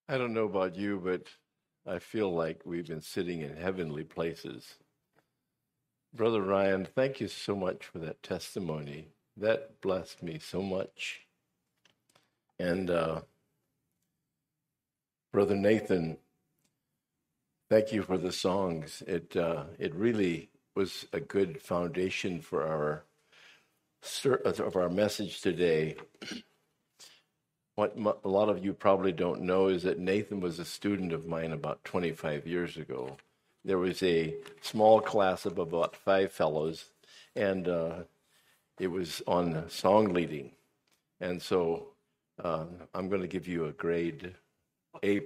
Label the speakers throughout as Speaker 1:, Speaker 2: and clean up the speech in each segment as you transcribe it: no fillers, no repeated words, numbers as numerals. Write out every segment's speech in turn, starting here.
Speaker 1: I don't know about you, but I feel like we've been sitting in heavenly places. Brother Ryan, thank you so much for that testimony. That blessed me so much. And Brother Nathan, thank you for the songs. It really was a good foundation for our message today. What a lot of you probably don't know is that Nathan was a student of mine about 25 years ago. There was a small class of about 5 fellows, and it was on song leading. And so I'm going to give you a grade A+.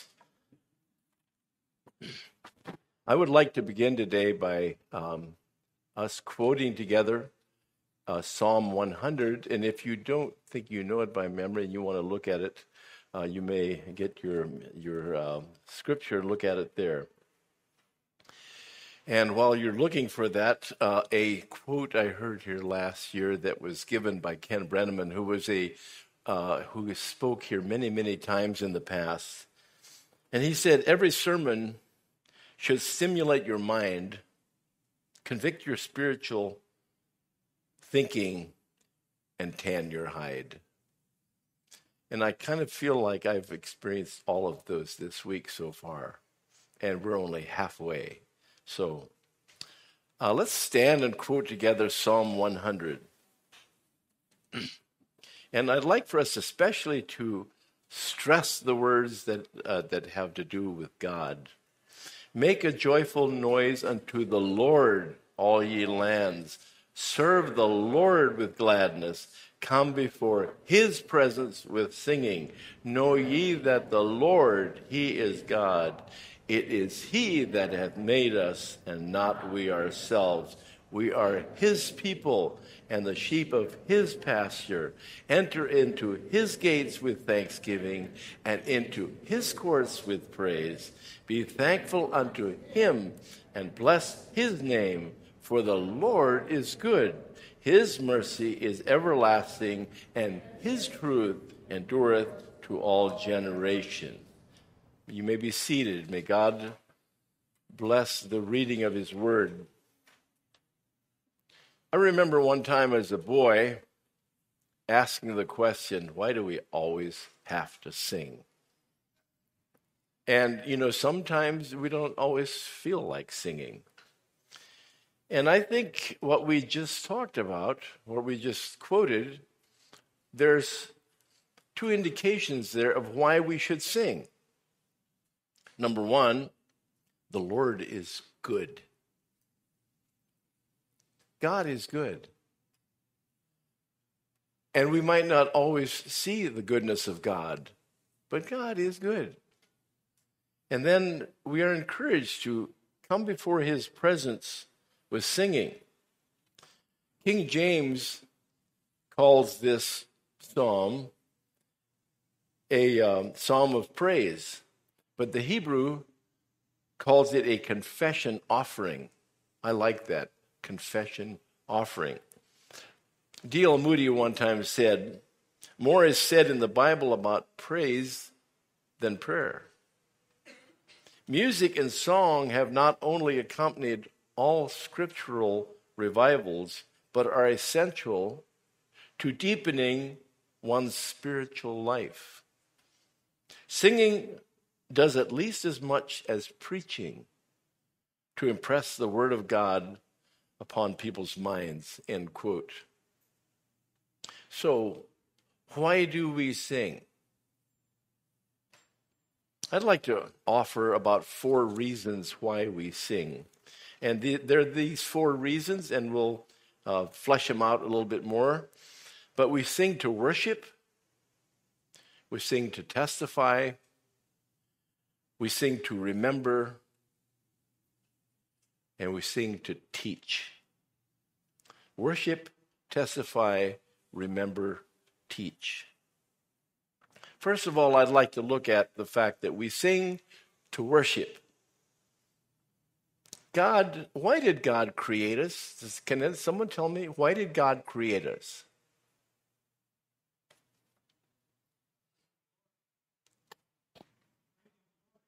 Speaker 1: I would like to begin today by us quoting together Psalm 100, and if you don't think you know it by memory and you want to look at it, you may get your scripture, look at it there. And while you're looking for that, a quote I heard here last year that was given by Ken Brenneman, who spoke here many, many times in the past. And he said, every sermon should stimulate your mind, convict your spiritual thinking, and tan your hide. And I kind of feel like I've experienced all of those this week so far, and we're only halfway. So let's stand and quote together Psalm 100. And I'd like for us especially to stress the words that have to do with God. Make a joyful noise unto the Lord, all ye lands. Serve the Lord with gladness. Come before his presence with singing. Know ye that the Lord, he is God. It is he that hath made us, and not we ourselves. We are his people, and the sheep of his pasture. Enter into his gates with thanksgiving, and into his courts with praise. Be thankful unto him, and bless his name. For the Lord is good, his mercy is everlasting, and his truth endureth to all generation. You may be seated. May God bless the reading of his word. I remember one time as a boy asking the question, why do we always have to sing? And, sometimes we don't always feel like singing. And I think what we just talked about, what we just quoted, there's 2 indications there of why we should sing. Number 1, the Lord is good. God is good. And we might not always see the goodness of God, but God is good. And then we are encouraged to come before his presence with singing. King James calls this psalm a psalm of praise, but the Hebrew calls it a confession offering. I like that, confession offering. D.L. Moody one time said, more is said in the Bible about praise than prayer. Music and song have not only accompanied all scriptural revivals, but are essential to deepening one's spiritual life. Singing does at least as much as preaching to impress the word of God upon people's minds, end quote. So, why do we sing? I'd like to offer about 4 reasons why we sing. And there are these 4 reasons, and we'll flesh them out a little bit more. But we sing to worship, we sing to testify, we sing to remember, and we sing to teach. Worship, testify, remember, teach. First of all, I'd like to look at the fact that we sing to worship. Why did God create us? Can someone tell me, why did God create us?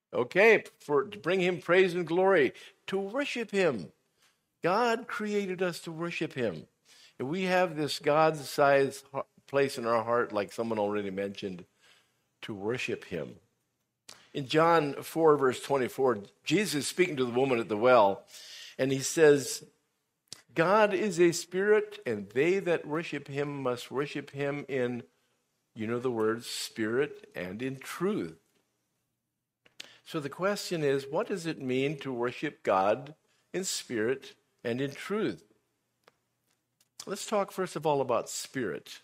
Speaker 1: Okay, to bring him praise and glory, to worship him. God created us to worship him. And we have this God-sized place in our heart, like someone already mentioned, to worship him. In John 4, verse 24, Jesus is speaking to the woman at the well, and he says, God is a spirit, and they that worship him must worship him in, you know the words, spirit and in truth. So the question is, what does it mean to worship God in spirit and in truth? Let's talk first of all about spirit.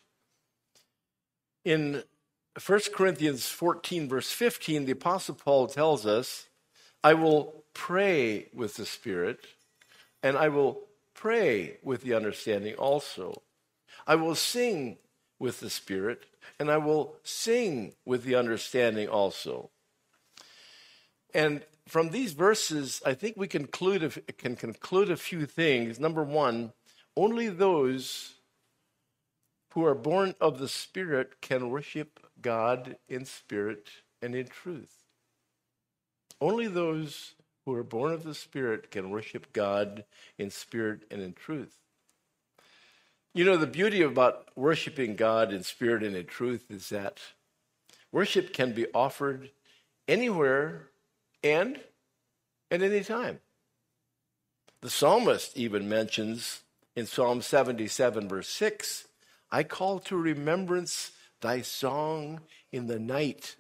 Speaker 1: In 1 Corinthians 14, verse 15, the Apostle Paul tells us, I will pray with the Spirit, and I will pray with the understanding also. I will sing with the Spirit, and I will sing with the understanding also. And from these verses, I think we can conclude a few things. Number one, only those who are born of the Spirit can worship God in spirit and in truth. Only those who are born of the Spirit can worship God in spirit and in truth. You know, the beauty about worshiping God in spirit and in truth is that worship can be offered anywhere and at any time. The psalmist even mentions in Psalm 77, verse 6, I call to remembrance thy song in the night.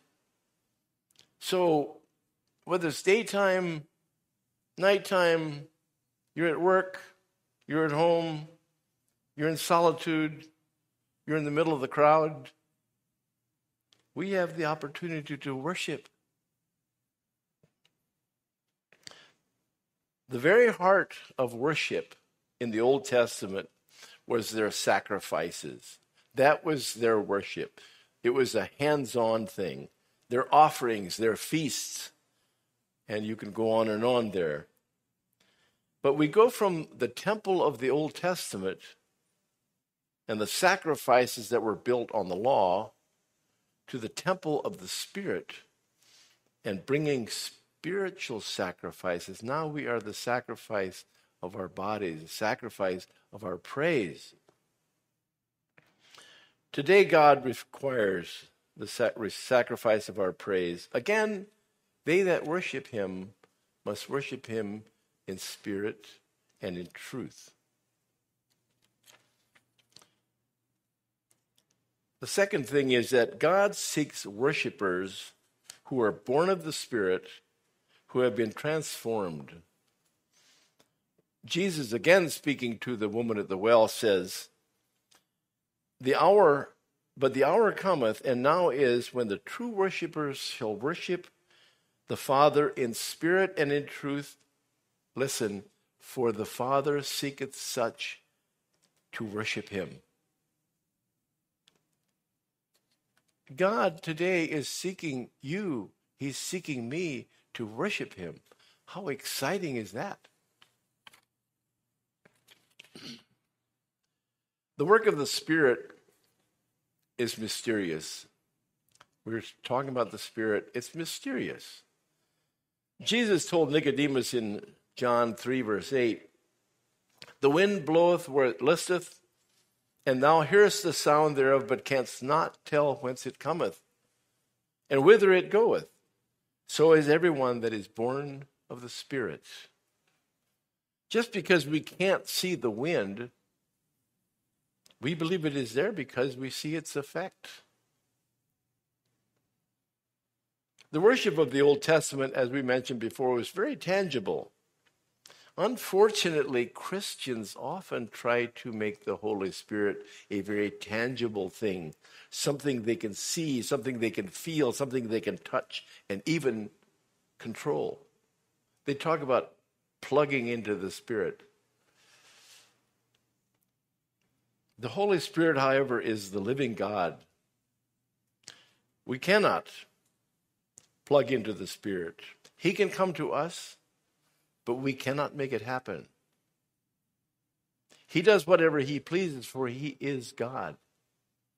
Speaker 1: So whether it's daytime, nighttime, you're at work, you're at home, you're in solitude, you're in the middle of the crowd, we have the opportunity to worship. The very heart of worship in the Old Testament was their sacrifices. That was their worship. It was a hands-on thing. Their offerings, their feasts, and you can go on and on there. But we go from the temple of the Old Testament and the sacrifices that were built on the law to the temple of the Spirit and bringing spiritual sacrifices. Now we are the sacrifice of our bodies, the sacrifice of our praise. Today, God requires the sacrifice of our praise. Again, they that worship him must worship him in spirit and in truth. The second thing is that God seeks worshipers who are born of the Spirit, who have been transformed. Jesus, again speaking to the woman at the well, says, the hour cometh, and now is, when the true worshipers shall worship the Father in spirit and in truth. Listen, for the Father seeketh such to worship him. God today is seeking you. He's seeking me to worship him. How exciting is that? The work of the Spirit is mysterious. We're talking about the Spirit. It's mysterious. Jesus told Nicodemus in John 3, verse 8, the wind bloweth where it listeth, and thou hearest the sound thereof, but canst not tell whence it cometh, and whither it goeth. So is everyone that is born of the Spirit. Just because we can't see the wind, we believe it is there because we see its effect. The worship of the Old Testament, as we mentioned before, was very tangible. Unfortunately, Christians often try to make the Holy Spirit a very tangible thing, something they can see, something they can feel, something they can touch, and even control. They talk about plugging into the Spirit. The Holy Spirit, however, is the living God. We cannot plug into the Spirit. He can come to us, but we cannot make it happen. He does whatever he pleases, for he is God.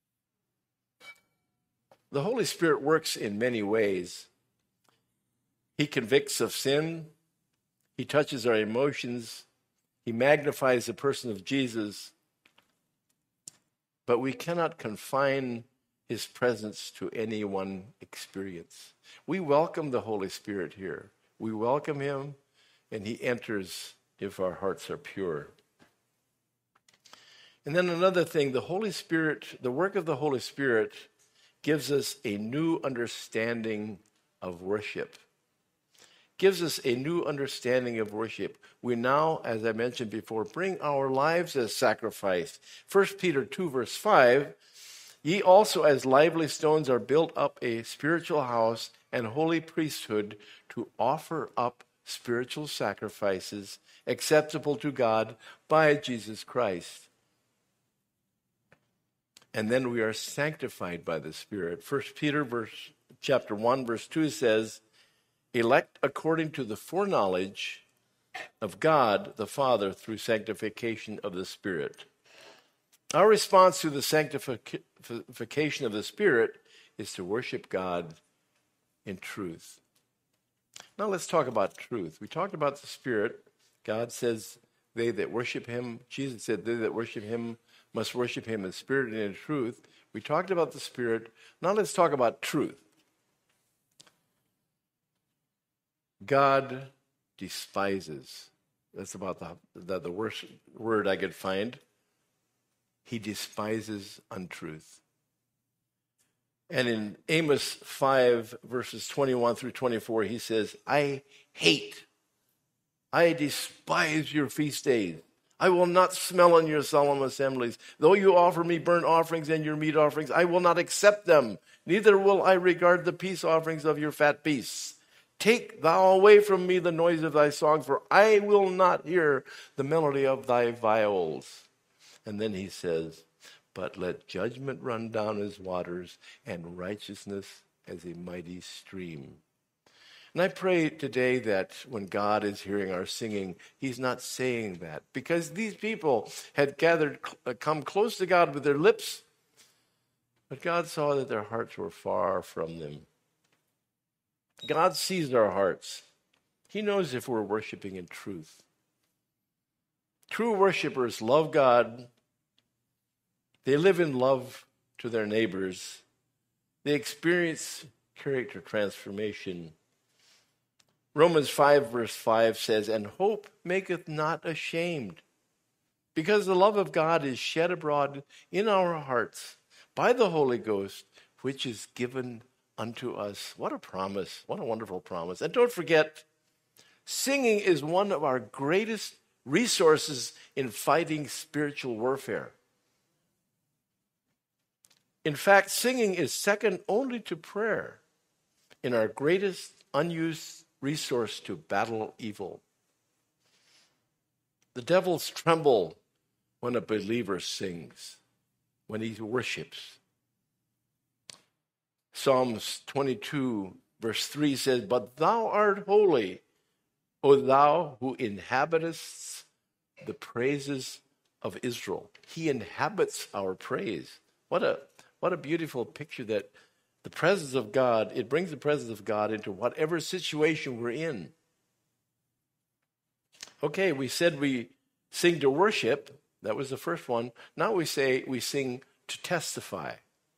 Speaker 1: The Holy Spirit works in many ways. He convicts of sin. He touches our emotions. He magnifies the person of Jesus. But we cannot confine his presence to any one experience. We welcome the Holy Spirit here. We welcome him, and he enters if our hearts are pure. And then another thing, the Holy Spirit, the work of the Holy Spirit gives us a new understanding of worship. Gives us a new understanding of worship. We now, as I mentioned before, bring our lives as sacrifice. 1 Peter 2, verse 5, ye also as lively stones are built up a spiritual house and holy priesthood to offer up spiritual sacrifices acceptable to God by Jesus Christ. And then we are sanctified by the Spirit. 1 Peter chapter 1, verse 2 says, elect according to the foreknowledge of God the Father through sanctification of the Spirit. Our response to the sanctification of the Spirit is to worship God in truth. Now let's talk about truth. We talked about the Spirit. God says they that worship him, Jesus said they that worship him must worship him in spirit and in truth. We talked about the Spirit. Now let's talk about truth. God despises. That's about the worst word I could find. He despises untruth. And in Amos 5, verses 21 through 24, he says, I despise your feast days. I will not smell on your solemn assemblies. Though you offer me burnt offerings and your meat offerings, I will not accept them. Neither will I regard the peace offerings of your fat beasts. Take thou away from me the noise of thy song, for I will not hear the melody of thy viols. And then he says, but let judgment run down as waters and righteousness as a mighty stream. And I pray today that when God is hearing our singing, he's not saying that. Because these people had come close to God with their lips, but God saw that their hearts were far from them. God sees our hearts. He knows if we're worshiping in truth. True worshipers love God. They live in love to their neighbors. They experience character transformation. Romans 5, verse 5 says, and hope maketh not ashamed, because the love of God is shed abroad in our hearts by the Holy Ghost, which is given unto us. What a promise. What a wonderful promise. And don't forget, singing is one of our greatest resources in fighting spiritual warfare. In fact, singing is second only to prayer in our greatest unused resource to battle evil. The devils tremble when a believer sings, when he worships. Psalms 22, verse 3 says, but thou art holy, O thou who inhabitest the praises of Israel. He inhabits our praise. What a beautiful picture that the presence of God, it brings the presence of God into whatever situation we're in. Okay, we said we sing to worship. That was the first one. Now we sing to testify.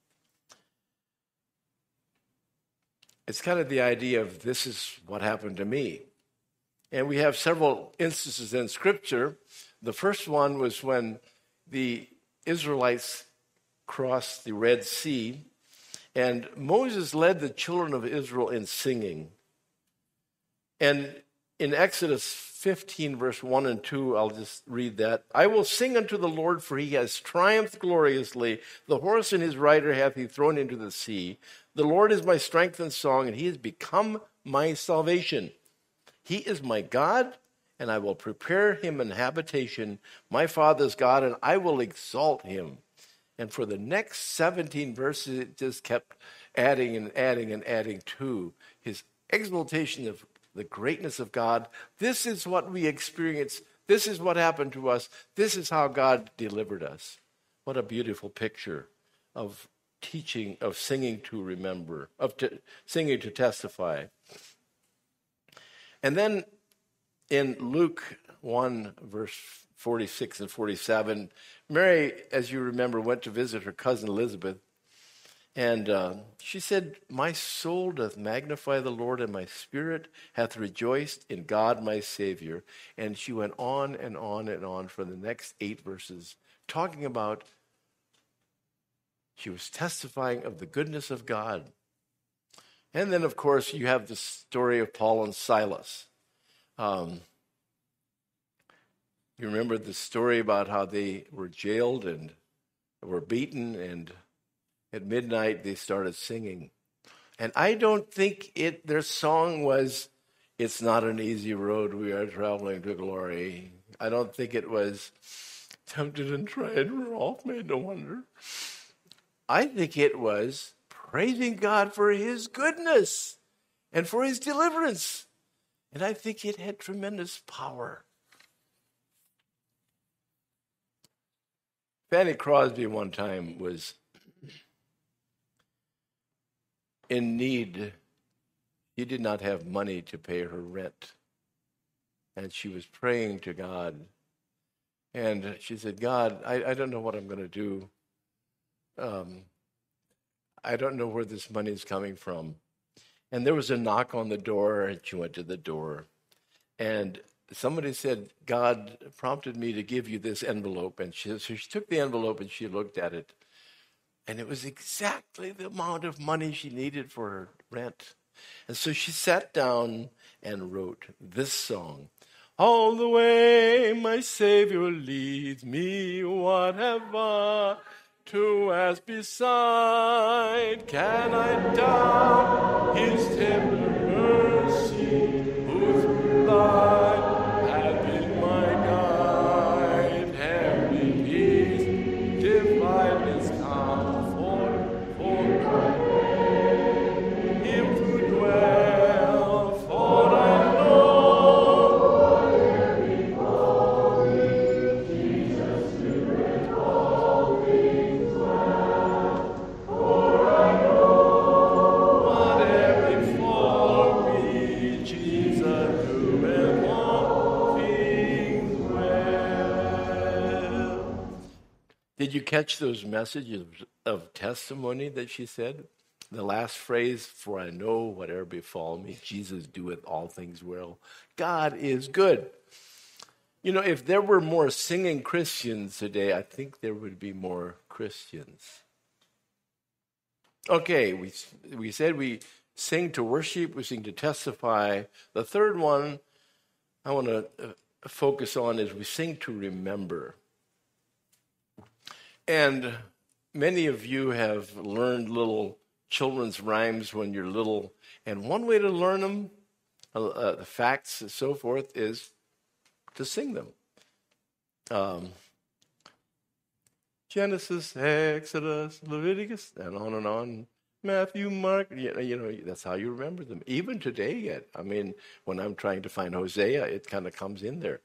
Speaker 1: It's kind of the idea of this is what happened to me. And we have several instances in Scripture. The first one was when the Israelites crossed the Red Sea, and Moses led the children of Israel in singing. And in Exodus 15, verse 1 and 2, I'll just read that. I will sing unto the Lord, for he has triumphed gloriously. The horse and his rider hath he thrown into the sea. The Lord is my strength and song, and he has become my salvation. He is my God, and I will prepare him an habitation, my father's God, and I will exalt him. And for the next 17 verses, it just kept adding and adding and adding to his exaltation of the greatness of God. This is what we experience. This is what happened to us. This is how God delivered us. What a beautiful picture of teaching, of singing to remember, singing to testify. And then in Luke 1, verse 46 and 47, Mary, as you remember, went to visit her cousin Elizabeth. And she said, "My soul doth magnify the Lord, and my spirit hath rejoiced in God my Savior." And she went on and on and on for the next 8 verses, talking about, she was testifying of the goodness of God. And then, of course, you have the story of Paul and Silas. You remember the story about how they were jailed and were beaten, and at midnight they started singing. And I don't think their song was, "It's not an easy road, we are traveling to glory." I don't think it was, "Tempted and tried, we're oft made to wonder." I think it was praising God for his goodness and for his deliverance. And I think it had tremendous power. Fanny Crosby one time was in need. She did not have money to pay her rent. And she was praying to God. And she said, "God, I don't know what I'm going to do. I don't know where this money is coming from." And there was a knock on the door, and she went to the door. And somebody said, "God prompted me to give you this envelope." And so she took the envelope and she looked at it. And it was exactly the amount of money she needed for her rent. And so she sat down and wrote this song. "All the way my Savior leads me, what have I to ask beside? Can I doubt his tender mercy, who through life hath been my guide? Heavenly peace, divineness, comfort, for him to dwell, for I know every glory, Jesus to make all things well. For I know whatever befall me, Jesus to make all things well. Did you catch those messages of testimony that she said? The last phrase, "For I know whatever befall me, Jesus doeth all things well." God is good. You know, if there were more singing Christians today, I think there would be more Christians. Okay, we said we sing to worship, we sing to testify. The third one I want to focus on is we sing to remember. And many of you have learned little children's rhymes when you're little. And one way to learn them, the facts and so forth, is to sing them. Genesis, Exodus, Leviticus, and on. Matthew, Mark, you know, that's how you remember them. Even today yet. I mean, when I'm trying to find Hosea, it kind of comes in there.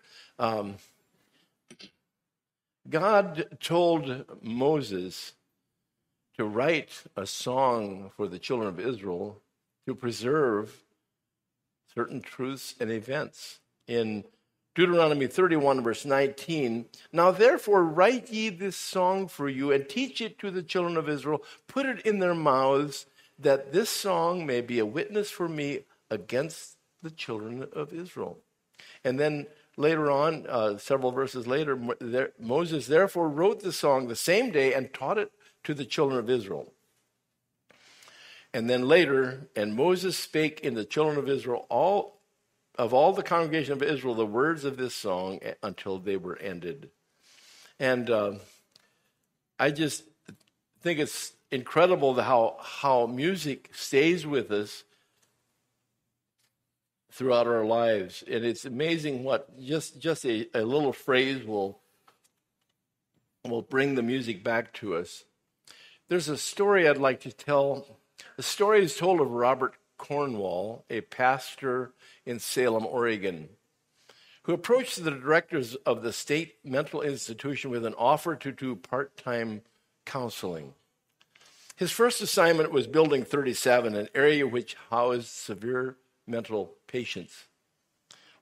Speaker 1: God told Moses to write a song for the children of Israel to preserve certain truths and events. In Deuteronomy 31, verse 19, "Now therefore write ye this song for you, and teach it to the children of Israel. Put it in their mouths, that this song may be a witness for me against the children of Israel." And then later on, several verses later, Moses therefore wrote the song the same day and taught it to the children of Israel. And then later, "And Moses spake in the children of Israel, all the congregation of Israel, the words of this song until they were ended." And I just think it's incredible how music stays with us throughout our lives. And it's amazing what just a little phrase will bring the music back to us. There's a story I'd like to tell. The story is told of Robert Cornwall, a pastor in Salem, Oregon, who approached the directors of the state mental institution with an offer to do part-time counseling. His first assignment was Building 37, an area which housed severe mental patients.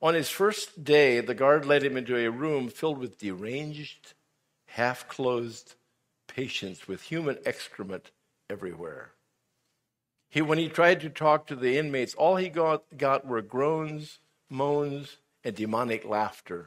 Speaker 1: On his first day, the guard led him into a room filled with deranged, half-closed patients with human excrement everywhere. When he tried to talk to the inmates, all he got were groans, moans, and demonic laughter.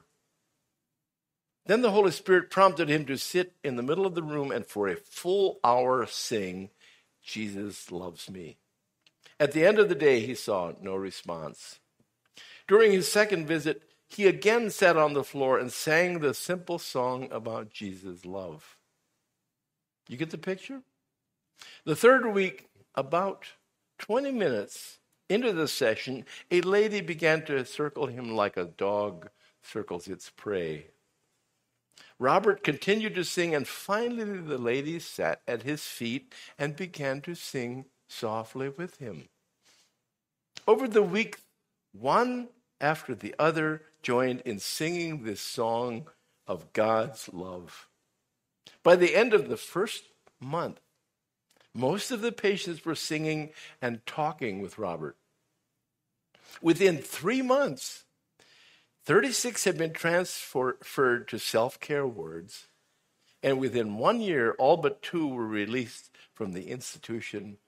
Speaker 1: Then the Holy Spirit prompted him to sit in the middle of the room and for a full hour sing, "Jesus loves me." At the end of the day, he saw no response. During his second visit, he again sat on the floor and sang the simple song about Jesus' love. You get the picture? The third week, about 20 minutes into the session, a lady began to circle him like a dog circles its prey. Robert continued to sing, and finally the lady sat at his feet and began to sing softly with him. Over the week, one after the other joined in singing this song of God's love. By the end of the first month, most of the patients were singing and talking with Robert. Within 3 months, 36 had been transferred to self-care wards, and within 1 year, all but 2 were released from the institution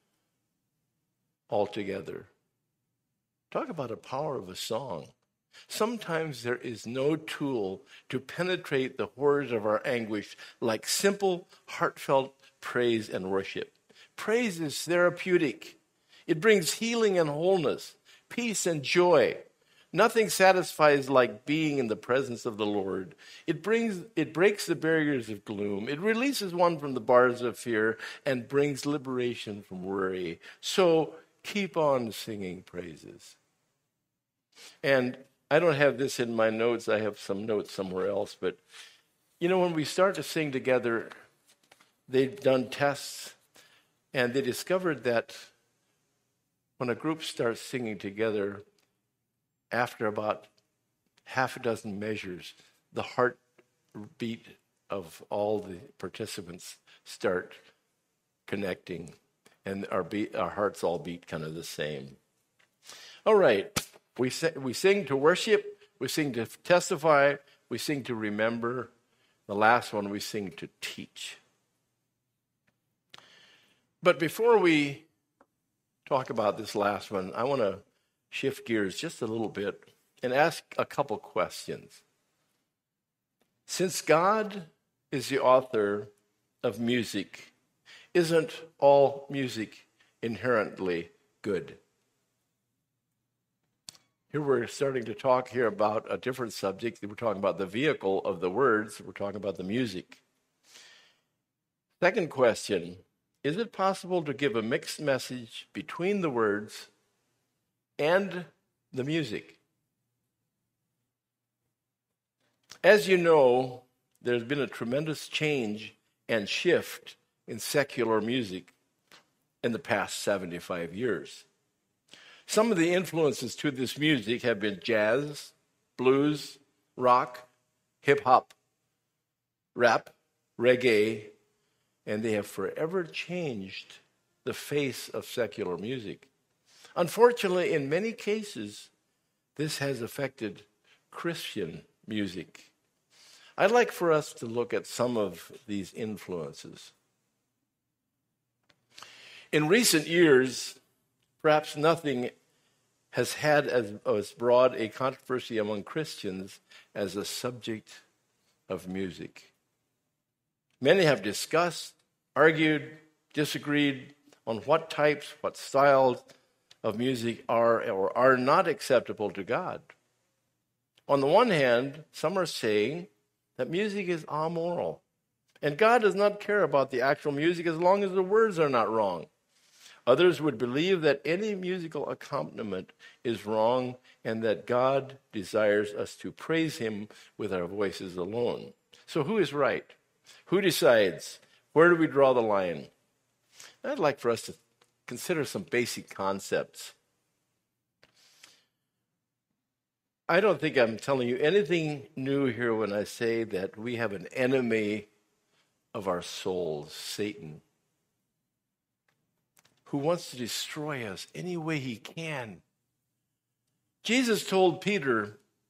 Speaker 1: altogether. Talk about the power of a song. Sometimes there is no tool to penetrate the horrors of our anguish like simple, heartfelt praise and worship. Praise is therapeutic. It brings healing and wholeness, peace and joy. Nothing satisfies like being in the presence of the Lord. It breaks the barriers of gloom. It releases one from the bars of fear and brings liberation from worry. So keep on singing praises. And I don't have this in my notes. I have some notes somewhere else. But, when we start to sing together, they've done tests, and they discovered that when a group starts singing together, after about half a dozen measures, the heartbeat of all the participants start connecting, and our hearts all beat kind of the same. All right, we sing to worship, we sing to testify, we sing to remember. The last one, we sing to teach. But before we talk about this last one, I want to shift gears just a little bit and ask a couple questions. Since God is the author of music, isn't all music inherently good? Here we're starting to talk here about a different subject. We're talking about the vehicle of the words. We're talking about the music. Second question, is it possible to give a mixed message between the words and the music? As you know, there's been a tremendous change and shift in secular music in the past 75 years. Some of the influences to this music have been jazz, blues, rock, hip-hop, rap, reggae, and they have forever changed the face of secular music. Unfortunately, in many cases, this has affected Christian music. I'd like for us to look at some of these influences. In recent years, perhaps nothing has had as broad a controversy among Christians as the subject of music. Many have discussed, argued, disagreed on what types, what styles of music are or are not acceptable to God. On the one hand, some are saying that music is amoral, and God does not care about the actual music as long as the words are not wrong. Others would believe that any musical accompaniment is wrong and that God desires us to praise him with our voices alone. So who is right? Who decides? Where do we draw the line? I'd like for us to consider some basic concepts. I don't think I'm telling you anything new here when I say that we have an enemy of our souls, Satan, who wants to destroy us any way he can. Jesus told Peter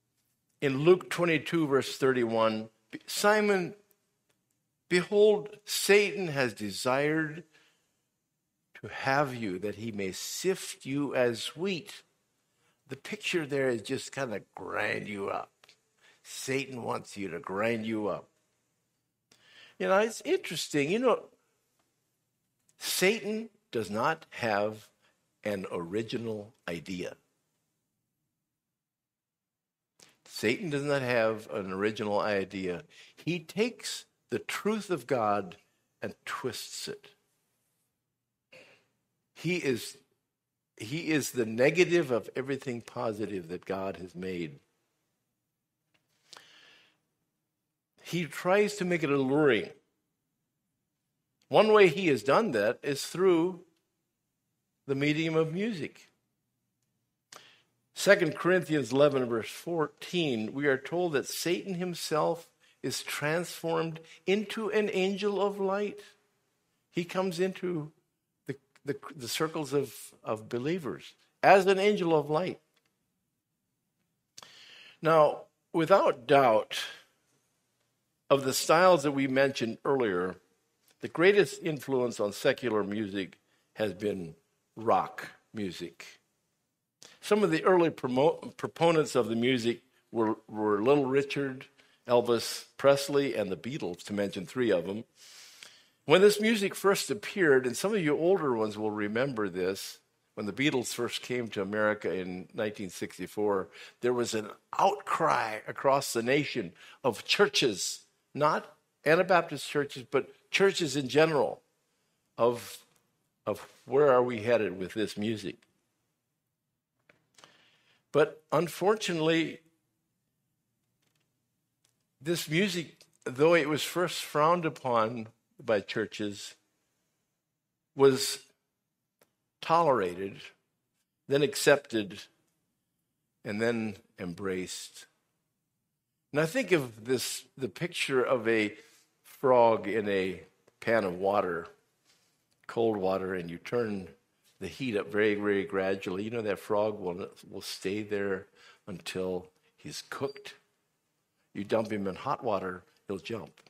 Speaker 1: In Luke 22, verse 31, Simon, behold, Satan has desired to have you, that he may sift you as wheat. The picture there is just kind of grind you up. Satan wants you to grind you up. It's interesting. Satan does not have an original idea. Satan does not have an original idea. He takes the truth of God and twists it. He is the negative of everything positive that God has made. He tries to make it alluring. One way he has done that is through the medium of music. 2 Corinthians 11, verse 14, we are told that Satan himself is transformed into an angel of light. He comes into the circles of believers as an angel of light. Now, without doubt, of the styles that we mentioned earlier, the greatest influence on secular music has been rock music. Some of the early proponents of the music were Little Richard, Elvis Presley, and the Beatles, to mention three of them. When this music first appeared, and some of you older ones will remember this, when the Beatles first came to America in 1964, there was an outcry across the nation of churches, not Anabaptist churches, but churches in general, of where are we headed with this music. But unfortunately, this music, though it was first frowned upon by churches, was tolerated, then accepted, and then embraced. And I think of the picture of a frog in a pan of water, cold water, and you turn the heat up very, very gradually. That frog will stay there until he's cooked. You dump him in hot water, he'll jump.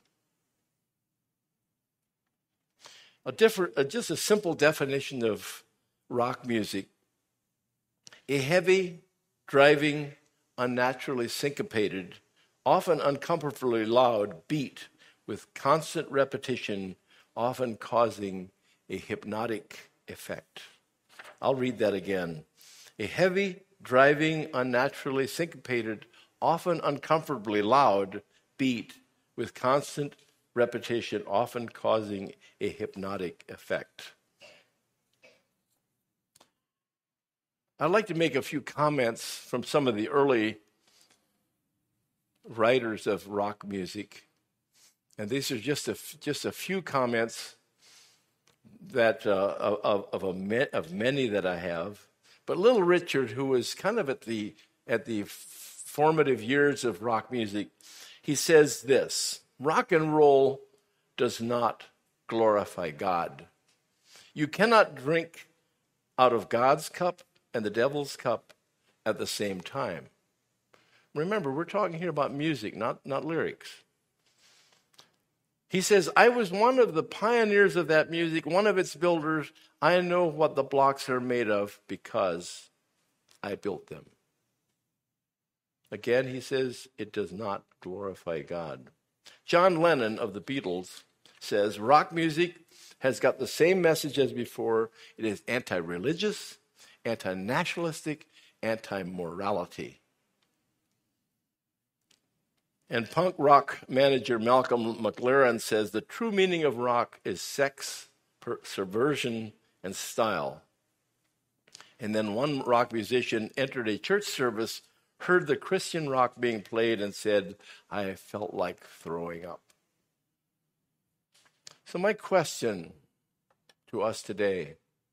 Speaker 1: Just a simple definition of rock music: a heavy, driving, unnaturally syncopated, often uncomfortably loud beat with constant repetition, often causing a hypnotic effect. I'll read that again. A heavy, driving, unnaturally syncopated, often uncomfortably loud beat with constant repetition, often causing a hypnotic effect. I'd like to make a few comments from some of the early writers of rock music. And these are just a few comments that of many that I have. But Little Richard, who was kind of at the formative years of rock music, he says this: rock and roll does not glorify God. You cannot drink out of God's cup and the devil's cup at the same time. Remember, we're talking here about music, not lyrics. He says, I was one of the pioneers of that music, one of its builders. I know what the blocks are made of because I built them. Again, he says, it does not glorify God. John Lennon of the Beatles says, rock music has got the same message as before. It is anti-religious, anti-nationalistic, anti-morality. And punk rock manager Malcolm McLaren says the true meaning of rock is sex, subversion, and style. And then one rock musician entered a church service, heard the Christian rock being played, and said, I felt like throwing up. So my question to us today,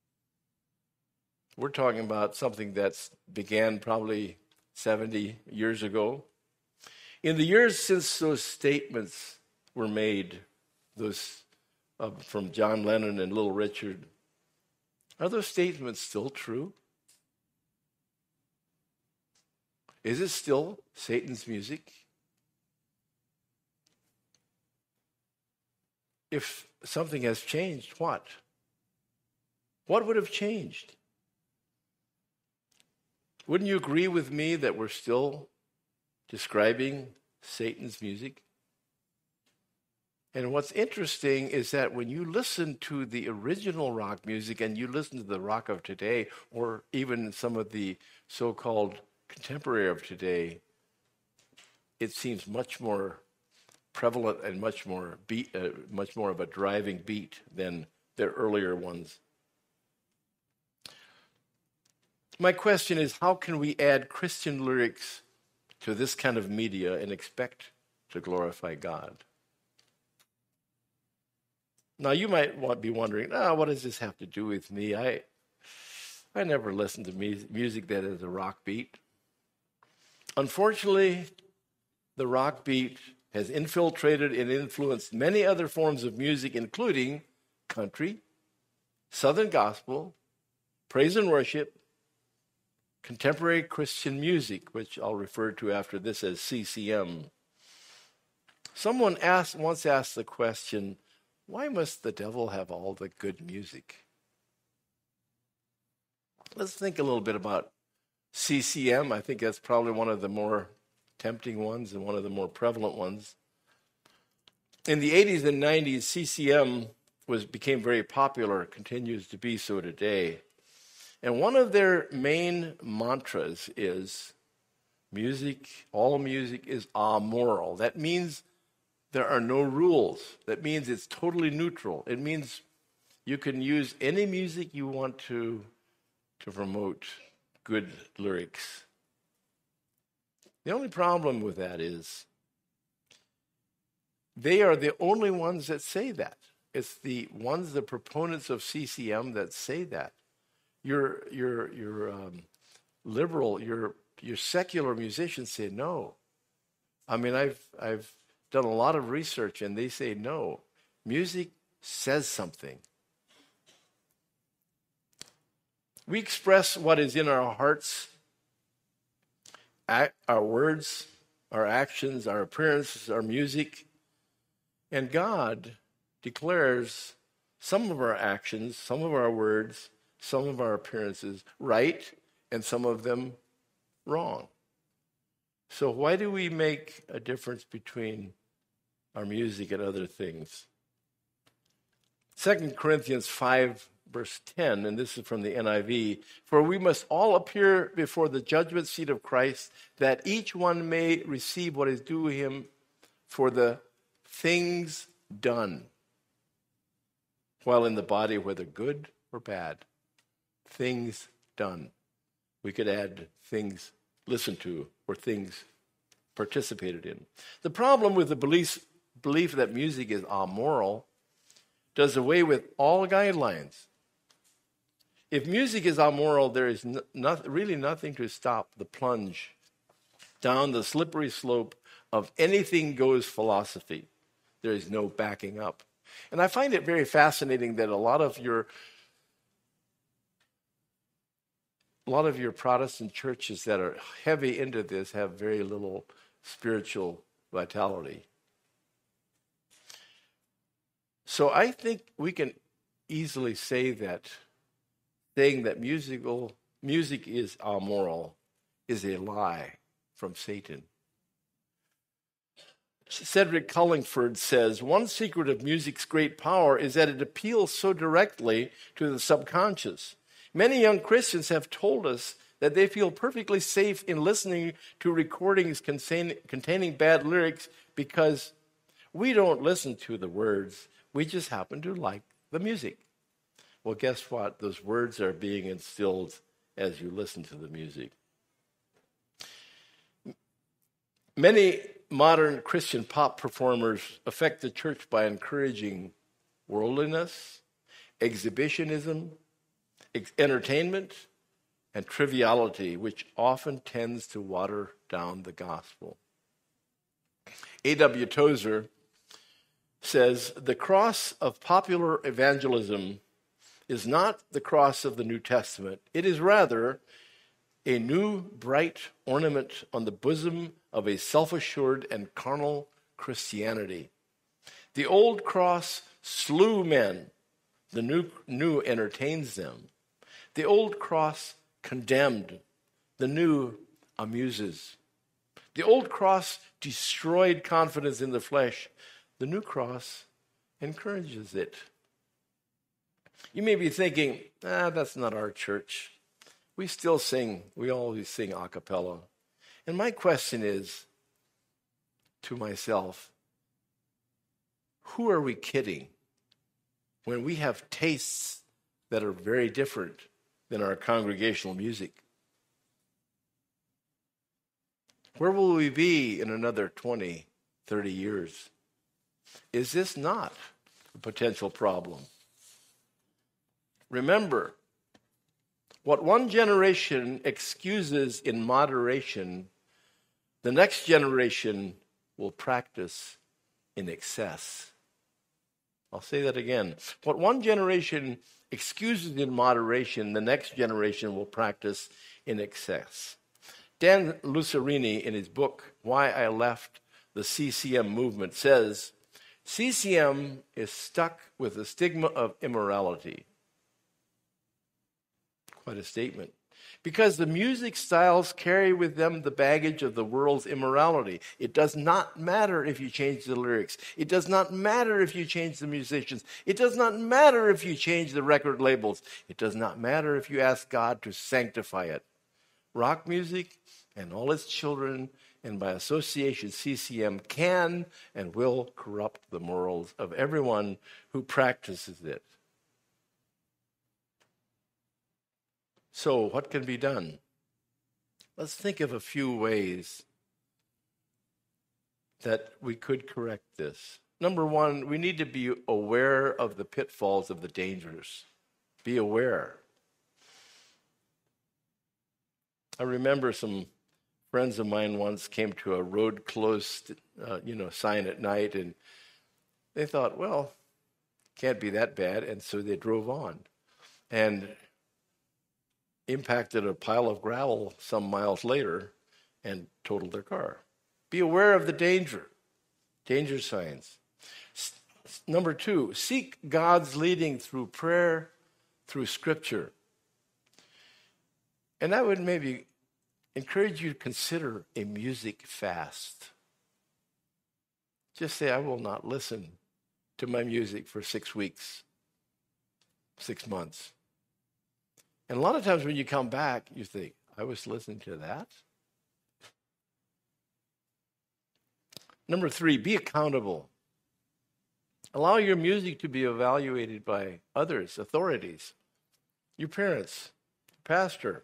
Speaker 1: we're talking about something that began probably 70 years ago. In the years since those statements were made, those from John Lennon and Little Richard, are those statements still true? Is it still Satan's music? If something has changed, what? What would have changed? Wouldn't you agree with me that we're still describing Satan's music? And what's interesting is that when you listen to the original rock music and you listen to the rock of today, or even some of the so-called contemporary of today, it seems much more prevalent and much more of a driving beat than their earlier ones. My question is, how can we add Christian lyrics to this kind of media and expect to glorify God? Now, you might be wondering, what does this have to do with me? I never listened to music that has a rock beat. Unfortunately, the rock beat has infiltrated and influenced many other forms of music, including country, Southern gospel, praise and worship, contemporary Christian music, which I'll refer to after this as CCM. Someone once asked the question, why must the devil have all the good music? Let's think a little bit about CCM. I think that's probably one of the more tempting ones and one of the more prevalent ones. In the 80s and 90s, CCM became very popular, continues to be so today. And one of their main mantras is all music is amoral. That means there are no rules. That means it's totally neutral. It means you can use any music you want to promote good lyrics. The only problem with that is they are the only ones that say that. It's the proponents of CCM that say that. Your liberal, your secular musicians say no. I mean, I've done a lot of research, and they say no. Music says something. We express what is in our hearts, our words, our actions, our appearances, our music, and God declares some of our actions, some of our words, some of our appearances right, and some of them wrong. So why do we make a difference between our music and other things? 2 Corinthians 5, verse 10, and this is from the NIV, for we must all appear before the judgment seat of Christ, that each one may receive what is due him for the things done, while in the body, whether good or bad. Things done. We could add things listened to or things participated in. The problem with the belief that music is amoral does away with all guidelines. If music is amoral, there is really nothing to stop the plunge down the slippery slope of anything goes philosophy. There is no backing up. And I find it very fascinating that a lot of your Protestant churches that are heavy into this have very little spiritual vitality. So I think we can easily say that saying that music is amoral is a lie from Satan. Cedric Cullingford says, one secret of music's great power is that it appeals so directly to the subconscious. Many young Christians have told us that they feel perfectly safe in listening to recordings containing bad lyrics because we don't listen to the words. We just happen to like the music. Well, guess what? Those words are being instilled as you listen to the music. Many modern Christian pop performers affect the church by encouraging worldliness, exhibitionism, entertainment, and triviality, which often tends to water down the gospel. A.W. Tozer says, the cross of popular evangelism is not the cross of the New Testament. It is rather a new bright ornament on the bosom of a self-assured and carnal Christianity. The old cross slew men. The new entertains them. The old cross condemned. The new amuses. The old cross destroyed confidence in the flesh. The new cross encourages it. You may be thinking, that's not our church. We still sing. We always sing a cappella. And my question is to myself, who are we kidding when we have tastes that are very different than our congregational music? Where will we be in another 20, 30 years? Is this not a potential problem? Remember, what one generation excuses in moderation, the next generation will practice in excess. I'll say that again. What one generation excuses in moderation, the next generation will practice in excess. Dan Lucerini, in his book, Why I Left the CCM Movement, says, CCM is stuck with the stigma of immorality. Quite a statement. Because the music styles carry with them the baggage of the world's immorality. It does not matter if you change the lyrics. It does not matter if you change the musicians. It does not matter if you change the record labels. It does not matter if you ask God to sanctify it. Rock music and all its children, and by association CCM, can and will corrupt the morals of everyone who practices it. So, what can be done? Let's think of a few ways that we could correct this. Number one, we need to be aware of the pitfalls of the dangers. Be aware. I remember some friends of mine once came to a road closed, sign at night, and they thought, well, can't be that bad, and so they drove on. And impacted a pile of gravel some miles later and totaled their car. Be aware of the danger signs. Number two, seek God's leading through prayer, through Scripture. And I would maybe encourage you to consider a music fast. Just say, I will not listen to my music for 6 weeks, 6 months. And a lot of times when you come back, you think, I was listening to that? Number three, be accountable. Allow your music to be evaluated by others, authorities, your parents, pastor.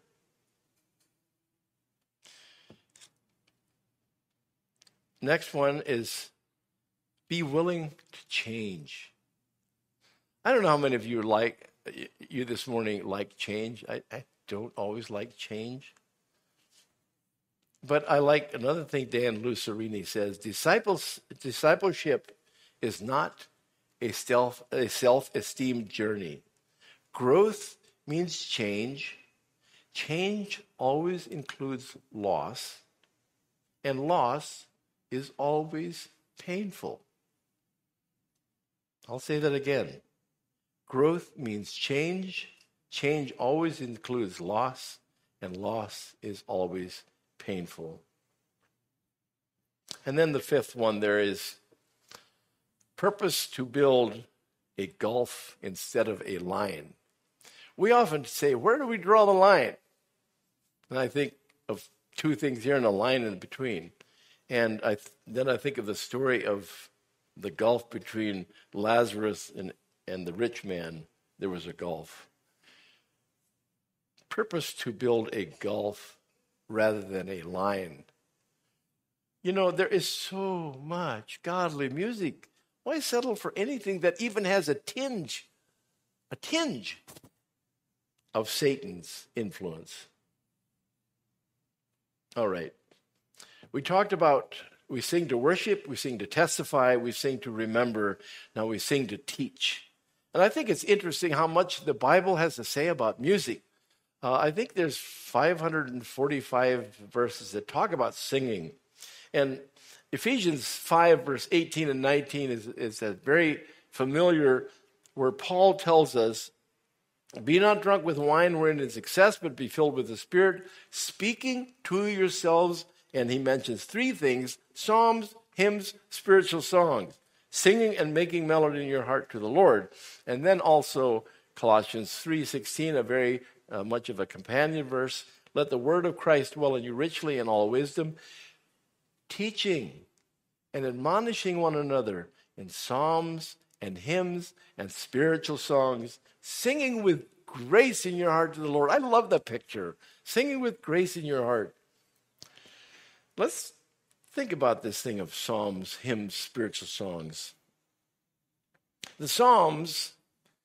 Speaker 1: Next one is be willing to change. I don't know how many of you this morning like change. I don't always like change. But I like another thing Dan Lucerini says, discipleship is not a self-esteem journey. Growth means change. Change always includes loss, and loss is always painful. I'll say that again. Growth means change. Change always includes loss, and loss is always painful. And then the fifth one there is purpose to build a gulf instead of a line. We often say, where do we draw the line? And I think of two things here and a line in between. And then I think of the story of the gulf between Lazarus and the rich man. There was a gulf. Purpose to build a gulf rather than a line. You know, there is so much godly music. Why settle for anything that even has a tinge of Satan's influence? All right. We talked about, we sing to worship, we sing to testify, we sing to remember, now we sing to teach. And I think it's interesting how much the Bible has to say about music. I think there's 545 verses that talk about singing. And Ephesians 5, verse 18 and 19 is a very familiar where Paul tells us, be not drunk with wine wherein is excess, but be filled with the Spirit, speaking to yourselves. And he mentions three things: psalms, hymns, spiritual songs, singing and making melody in your heart to the Lord. And then also Colossians 3:16, a very much of a companion verse. Let the word of Christ dwell in you richly in all wisdom, teaching and admonishing one another in psalms and hymns and spiritual songs, singing with grace in your heart to the Lord. I love the picture. Singing with grace in your heart. Let's think about this thing of psalms, hymns, spiritual songs. The psalms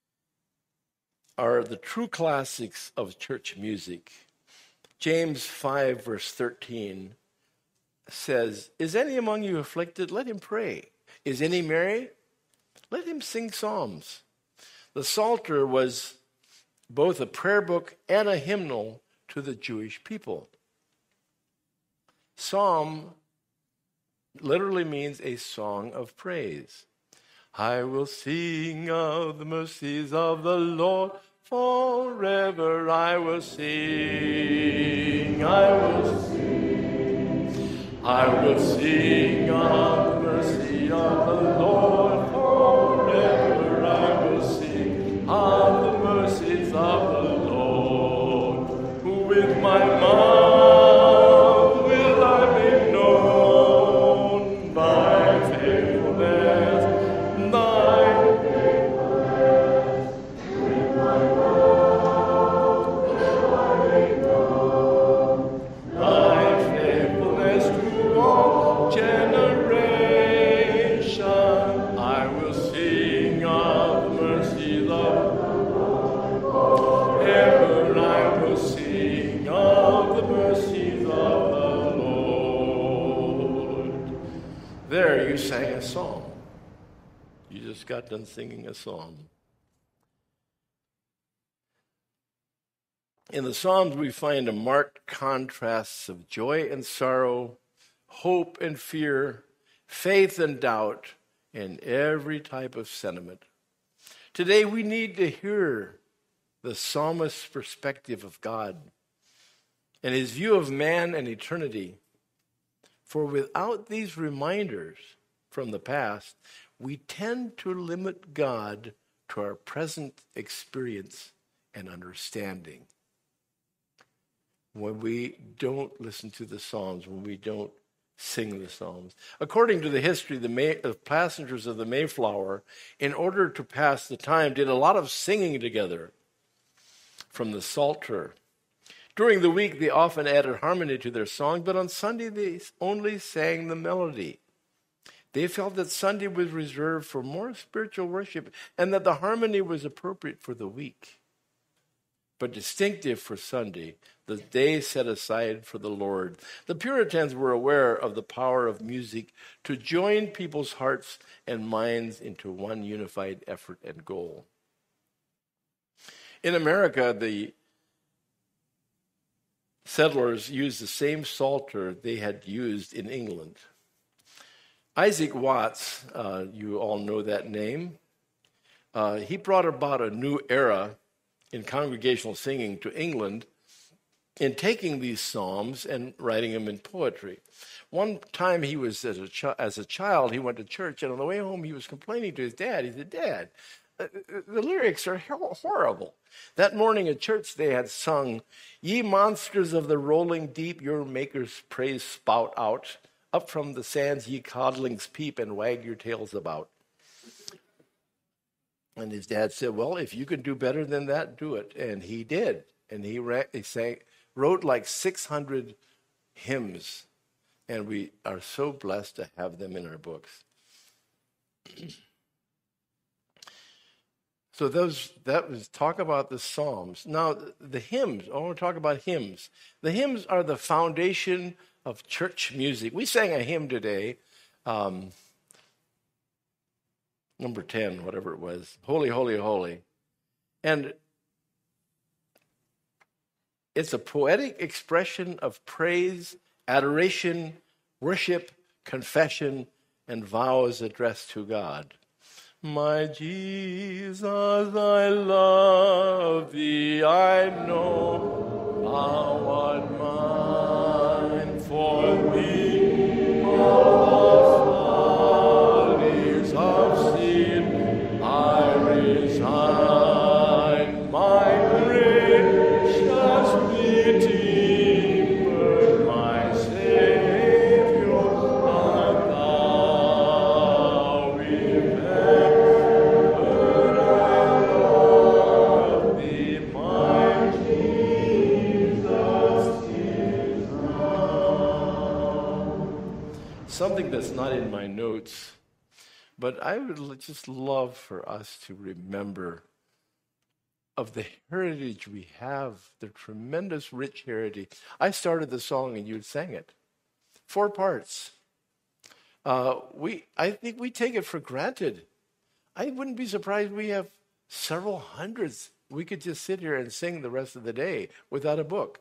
Speaker 1: are the true classics of church music. James 5, verse 13 says, is any among you afflicted? Let him pray. Is any merry? Let him sing psalms. The Psalter was both a prayer book and a hymnal to the Jewish people. Psalm literally means a song of praise. I will sing of the mercies of the Lord forever. I will sing, I will sing, I will sing of the mercy of the Lord forever. I will sing of the mercies of the Lord. Who with my mouth will I make known thy faithfulness, thy faithfulness. With my mouth will I make known thy faithfulness to all generations. I will sing of the mercies of the Lord. Ever I will sing of the mercies of the Lord. There you sang a song. You just got done singing a song. In the Psalms, we find a marked contrast of joy and sorrow, hope and fear, faith and doubt, and every type of sentiment. Today, we need to hear the psalmist's perspective of God and his view of man and eternity. For without these reminders from the past, we tend to limit God to our present experience and understanding. When we don't listen to the Psalms, when we don't sing the Psalms. According to the history, the passengers of the Mayflower, in order to pass the time, did a lot of singing together from the Psalter. During the week, they often added harmony to their song, but on Sunday, they only sang the melody. They felt that Sunday was reserved for more spiritual worship and that the harmony was appropriate for the week, but distinctive for Sunday, the day set aside for the Lord. The Puritans were aware of the power of music to join people's hearts and minds into one unified effort and goal. In America, the settlers used the same psalter they had used in England. Isaac Watts, you all know that name, he brought about a new era in congregational singing to England in taking these psalms and writing them in poetry. One time he was, as a child, he went to church, and on the way home he was complaining to his dad. He said, "Dad, the lyrics are horrible." That morning at church they had sung, "Ye monsters of the rolling deep, your maker's praise spout out. Up from the sands ye codlings peep and wag your tails about." And his dad said, "Well, if you can do better than that, do it." And he did. And he wrote like 600 hymns. And we are so blessed to have them in our books. So that was talk about the Psalms. Now, the hymns, I want to talk about hymns. The hymns are the foundation of church music. We sang a hymn today, number 10, whatever it was, Holy, Holy, Holy. And It's a poetic expression of praise, adoration, worship, confession, and vows addressed to God. My Jesus, I love thee, I know thou art mine. For thee all the follies of sin I resign. My gracious Redeemer, my Savior, art thou. Something that's not in my notes, but I would just love for us to remember of the heritage we have, the tremendous rich heritage. I started the song and you sang it. 4 parts. I think we take it for granted. I wouldn't be surprised we have several hundreds. We could just sit here and sing the rest of the day without a book.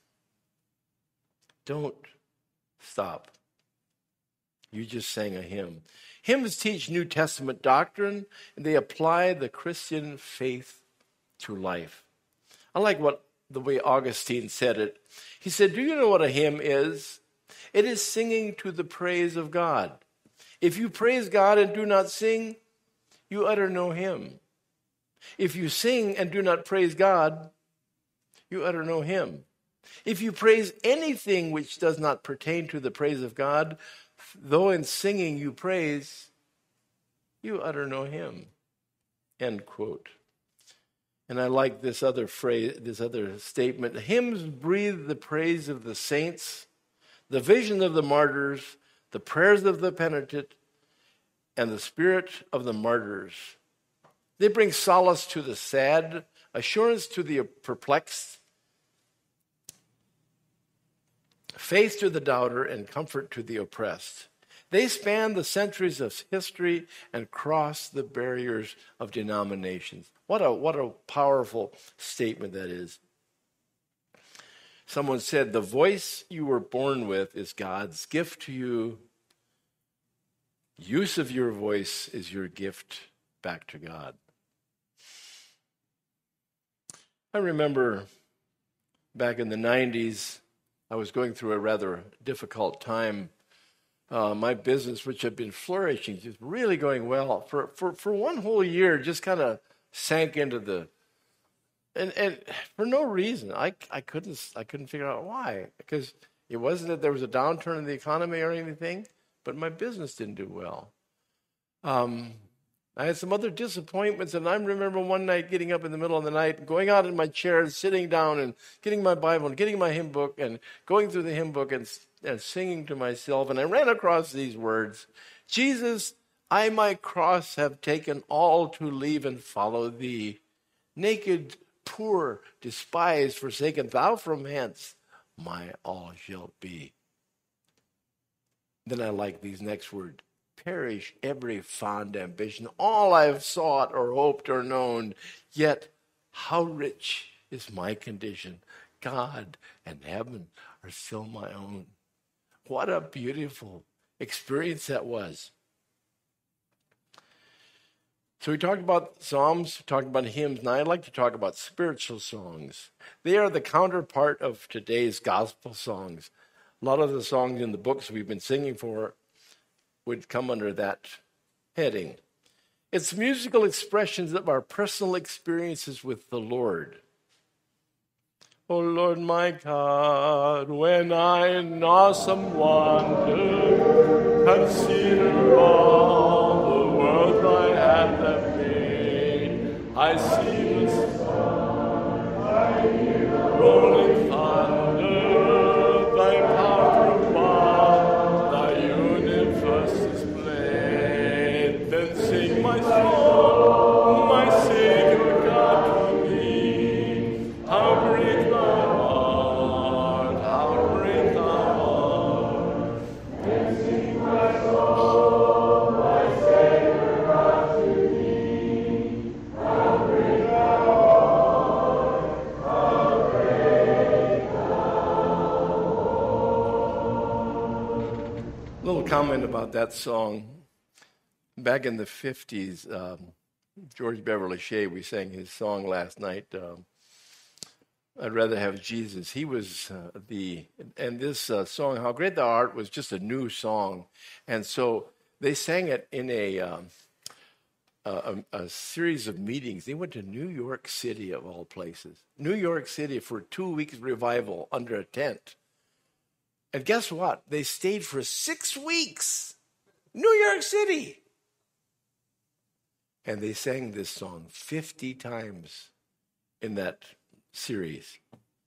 Speaker 1: Don't stop. You just sang a hymn. Hymns teach New Testament doctrine, and they apply the Christian faith to life. I like the way Augustine said it. He said, do you know what a hymn is? It is singing to the praise of God. If you praise God and do not sing, you utter no hymn. If you sing and do not praise God, you utter no hymn. If you praise anything which does not pertain to the praise of God, though in singing you praise, you utter no hymn. End quote. And I like this other phrase, this other statement. Hymns breathe the praise of the saints, the vision of the martyrs, the prayers of the penitent, and the spirit of the martyrs. They bring solace to the sad, assurance to the perplexed, faith to the doubter, and comfort to the oppressed. They span the centuries of history and cross the barriers of denominations. What a powerful statement that is. Someone said, the voice you were born with is God's gift to you. Use of your voice is your gift back to God. I remember back in the 90s, I was going through a rather difficult time. My business, which had been flourishing, just really going well, for one whole year, just kind of sank into the, and for no reason. I couldn't figure out why, because it wasn't that there was a downturn in the economy or anything, but my business didn't do well. I had some other disappointments, and I remember one night getting up in the middle of the night, going out in my chair, and sitting down, and getting my Bible, and getting my hymn book, and going through the hymn book, and singing to myself. And I ran across these words: Jesus, I my cross have taken, all to leave and follow thee. Naked, poor, despised, forsaken, thou from hence my all shalt be. Then I like these next words: perish every fond ambition, all I have sought or hoped or known. Yet how rich is my condition. God and heaven are still my own. What a beautiful experience that was. So we talked about psalms, we talked about hymns. Now I'd like to talk about spiritual songs. They are the counterpart of today's gospel songs. A lot of the songs in the books we've been singing for would come under that heading. It's musical expressions of our personal experiences with the Lord. O Lord my God, when I in awesome wonder consider all the world thy hand hath made, I see the sun, I hear the rolling thunder, thy power above, thy universe displayed. Then sing my soul, my Savior God, to thee. How great thou art, how great thou art. Then sing my soul, my Savior God, to thee. How great thou art, how great Little comment about that song. Back in the 50s, George Beverly Shea, we sang his song last night, I'd Rather Have Jesus. He was and this song, How Great Thou Art, was just a new song. And so they sang it in a series of meetings. They went to New York City, of all places. New York City for 2 weeks revival under a tent. And guess what? They stayed for 6 weeks. New York City. And they sang this song 50 times in that series.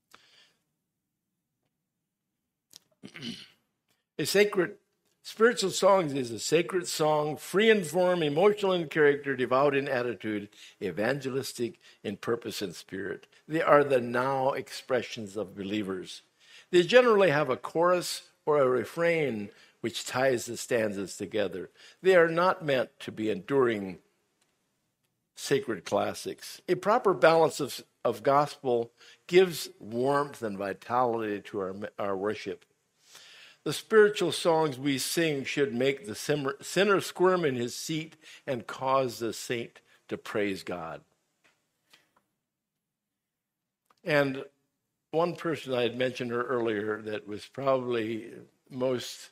Speaker 1: A sacred spiritual songs is a sacred song, free in form, emotional in character, devout in attitude, evangelistic in purpose and spirit. They are the now expressions of believers. They generally have a chorus or a refrain which ties the stanzas together. They are not meant to be enduring sacred classics. A proper balance of gospel gives warmth and vitality to our worship. The spiritual songs we sing should make the sinner squirm in his seat and cause the saint to praise God. And one person I had mentioned her earlier that was probably most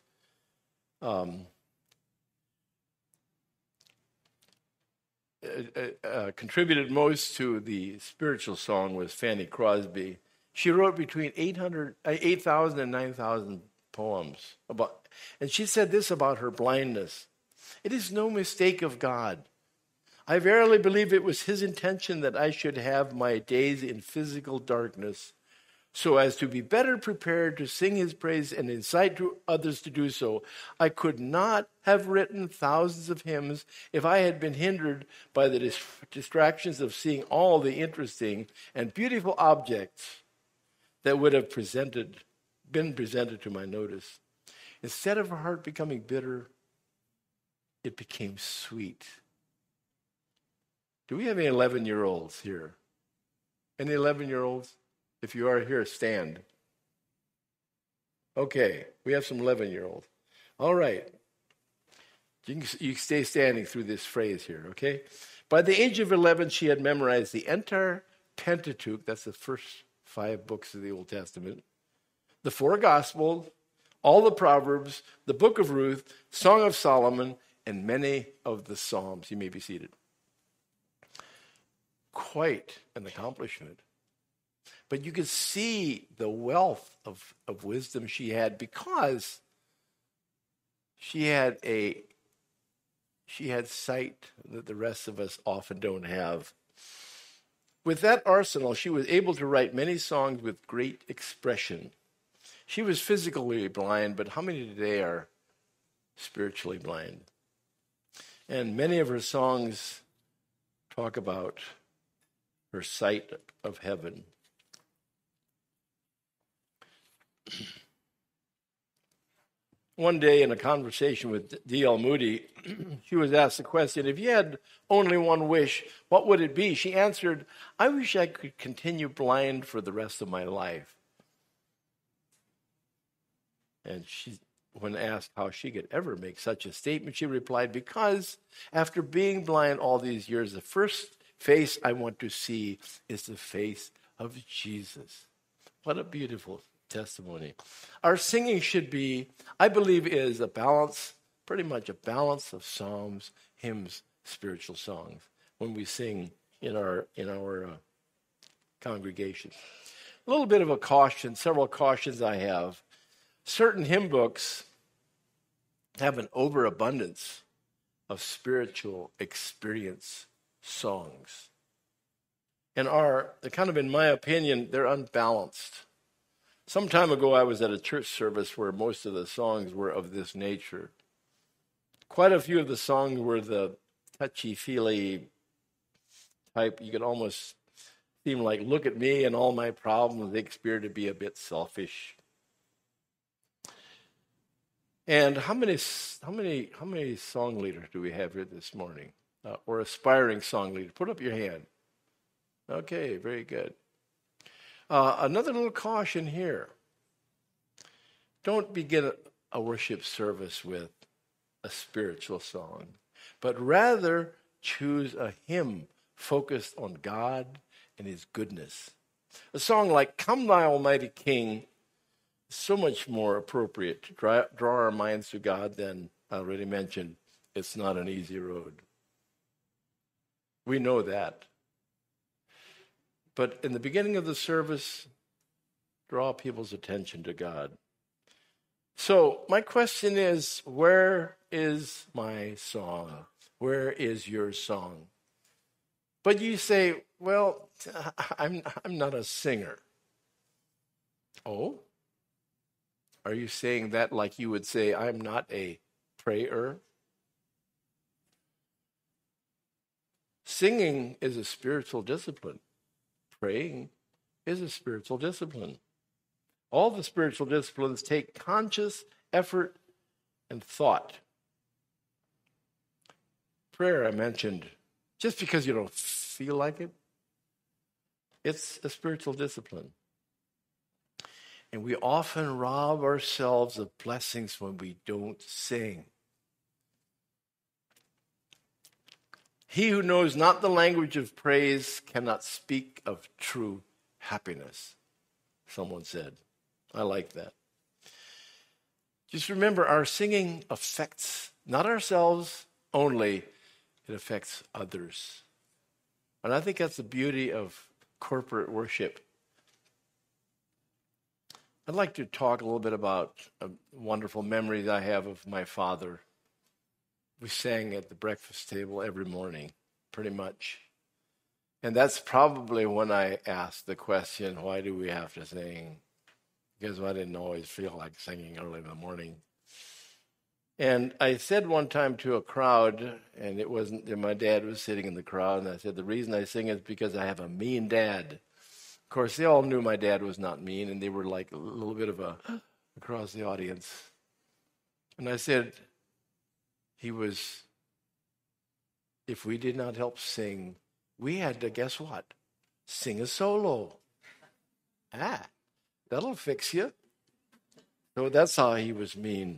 Speaker 1: contributed most to the spiritual song was Fanny Crosby. She wrote between 8,000 and 9,000 poems and she said this about her blindness. It is no mistake of God. I verily believe it was his intention that I should have my days in physical darkness, so as to be better prepared to sing his praise and incite others to do so. I could not have written thousands of hymns if I had been hindered by the distractions of seeing all the interesting and beautiful objects that would have been presented to my notice. Instead of her heart becoming bitter, it became sweet. Do we have any 11-year-olds here? Any 11-year-olds? If you are here, stand. Okay, we have some 11-year-olds. All right. You stay standing through this phrase here, okay? By the age of 11, she had memorized the entire Pentateuch, that's the first 5 books of the Old Testament, the 4 Gospels, all the Proverbs, the Book of Ruth, Song of Solomon, and many of the Psalms. You may be seated. Quite an accomplishment. But you could see the wealth of wisdom she had because she had sight that the rest of us often don't have. With that arsenal, she was able to write many songs with great expression. She was physically blind, but how many today are spiritually blind? And many of her songs talk about her sight of heaven. One day in a conversation with D.L. Moody, she was asked the question, if you had only one wish, what would it be? She answered, I wish I could continue blind for the rest of my life. And when asked how she could ever make such a statement, she replied, because after being blind all these years, the first face I want to see is the face of Jesus. What a beautiful testimony. Our singing should be, I believe, is a balance, pretty much a balance of psalms, hymns, spiritual songs when we sing in our congregation. A little bit of a caution, several cautions I have. Certain hymn books have an overabundance of spiritual experience songs. And are, kind of in my opinion, they're unbalanced. Some time ago, I was at a church service where most of the songs were of this nature. Quite a few of the songs were the touchy-feely type. You could almost seem like, look at me and all my problems. They appear to be a bit selfish. And how many song leaders do we have here this morning? Or aspiring song leaders? Put up your hand. Okay, very good. Another little caution here. Don't begin a worship service with a spiritual song, but rather choose a hymn focused on God and his goodness. A song like Come Thou Almighty King is so much more appropriate to draw our minds to God than I already mentioned. It's not an easy road. We know that. But in the beginning of the service, draw people's attention to God. So my question is, where is my song? Where is your song? But you say, well, I'm not a singer. Oh? Are you saying that like you would say, I'm not a prayer? Singing is a spiritual discipline. Praying is a spiritual discipline. All the spiritual disciplines take conscious effort and thought. Prayer, I mentioned, just because you don't feel like it, it's a spiritual discipline. And we often rob ourselves of blessings when we don't sing. He who knows not the language of praise cannot speak of true happiness, someone said. I like that. Just remember, our singing affects not ourselves only, it affects others. And I think that's the beauty of corporate worship. I'd like to talk a little bit about a wonderful memory that I have of my father. We sang at the breakfast table every morning, pretty much. And that's probably when I asked the question, why do we have to sing? Because I didn't always feel like singing early in the morning. And I said one time to a crowd, and it wasn't, and my dad was sitting in the crowd, and I said, the reason I sing is because I have a mean dad. Of course, they all knew my dad was not mean, and they were like a little bit of a across the audience. And I said, if we did not help sing, we had to, guess what? Sing a solo. That'll fix you. So that's how he was mean.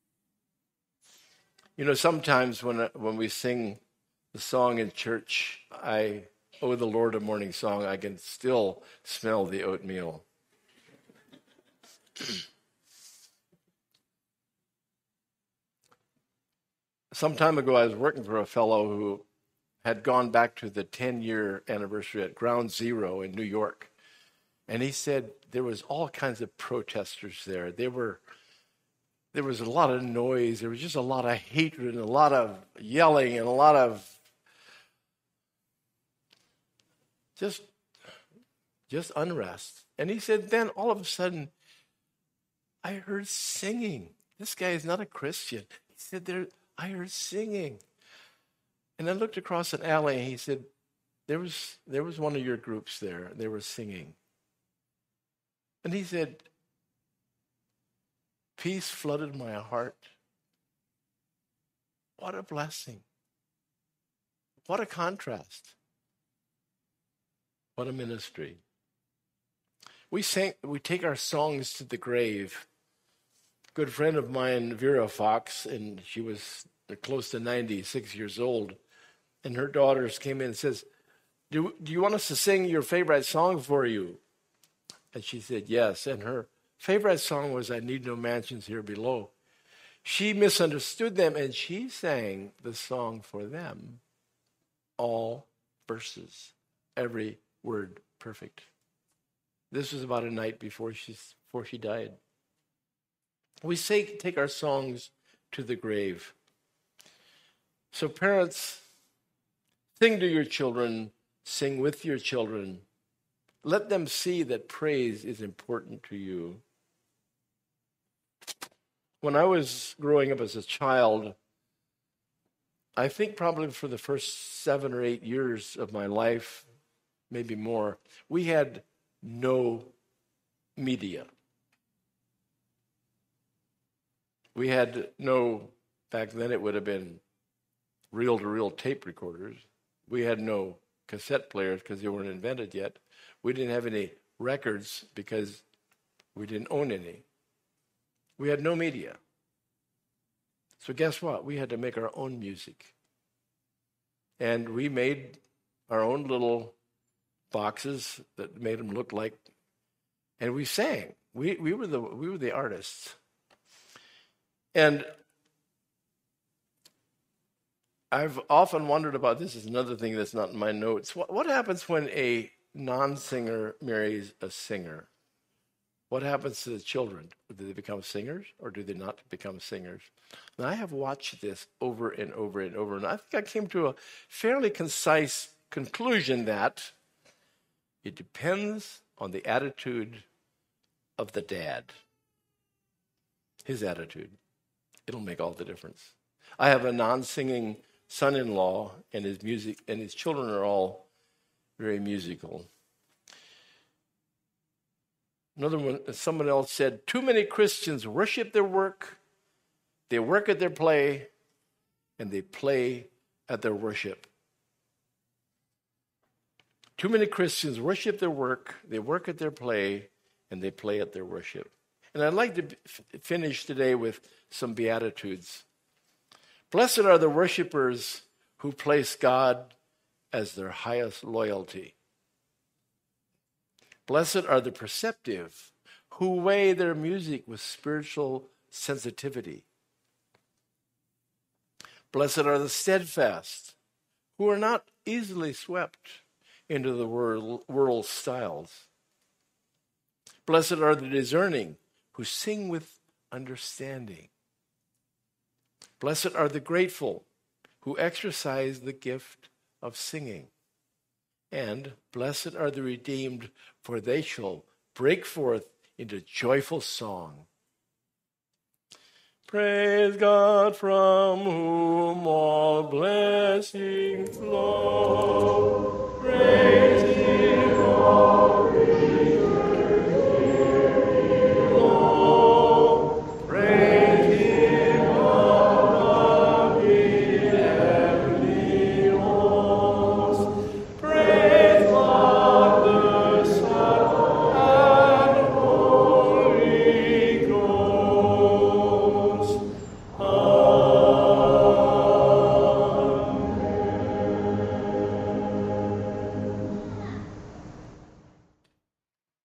Speaker 1: You know, sometimes when we sing the song in church, I owe the Lord a morning song, I can still smell the oatmeal. Some time ago, I was working for a fellow who had gone back to the 10-year anniversary at Ground Zero in New York. And he said there was all kinds of protesters there. There was a lot of noise. There was just a lot of hatred and a lot of yelling and a lot of just unrest. And he said, then all of a sudden, I heard singing. This guy is not a Christian. He said, I heard singing. And I looked across an alley, and he said, there was one of your groups there. They were singing. And he said, peace flooded my heart. What a blessing. What a contrast. What a ministry. We take our songs to the grave. A good friend of mine, Vera Fox, and she was close to 96 years old, and her daughters came in and says, do you want us to sing your favorite song for you? And she said, yes. And her favorite song was I Need No Mansions Here Below. She misunderstood them, and she sang the song for them. All verses, every word perfect. This was about a night before she died. We take our songs to the grave. So parents, sing to your children, sing with your children. Let them see that praise is important to you. When I was growing up as a child, I think probably for the first 7 or 8 years of my life, maybe more, we had no media. We had no, back then it would have been reel-to-reel tape recorders. We had no cassette players because they weren't invented yet. We didn't have any records because we didn't own any. We had no media. So guess what? We had to make our own music. And we made our own little boxes that made them look like, and we sang. We were the artists. And I've often wondered about this. Is another thing that's not in my notes. What happens when a non-singer marries a singer? What happens to the children? Do they become singers or do they not become singers? Now, I have watched this over and over and over, and I think I came to a fairly concise conclusion that it depends on the attitude of the dad. His attitude. It'll make all the difference. I have a non-singing son-in-law, and his children are all very musical. Another one, someone else said, too many Christians worship their work, they work at their play, and they play at their worship. Too many Christians worship their work, they work at their play, and they play at their worship. And I'd like to finish today with some Beatitudes. Blessed are the worshipers who place God as their highest loyalty. Blessed are the perceptive who weigh their music with spiritual sensitivity. Blessed are the steadfast who are not easily swept into the world's styles. Blessed are the discerning who sing with understanding. Blessed are the grateful who exercise the gift of singing. And blessed are the redeemed, for they shall break forth into joyful song. Praise God from whom all blessings flow. Praise Him.